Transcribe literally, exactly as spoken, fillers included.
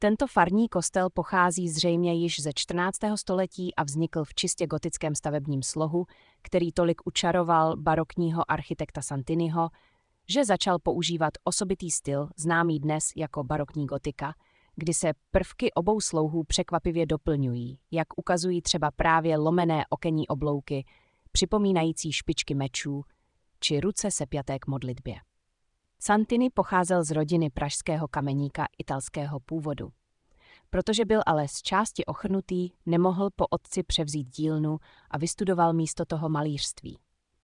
Tento farní kostel pochází zřejmě již ze čtrnáctého století a vznikl v čistě gotickém stavebním slohu, který tolik učaroval barokního architekta Santiniho, že začal používat osobitý styl, známý dnes jako barokní gotika, kdy se prvky obou slouhů překvapivě doplňují, jak ukazují třeba právě lomené okenní oblouky, připomínající špičky mečů, či ruce sepjaté k modlitbě. Santini pocházel z rodiny pražského kameníka italského původu. Protože byl ale z části ochrnutý, nemohl po otci převzít dílnu a vystudoval místo toho malířství.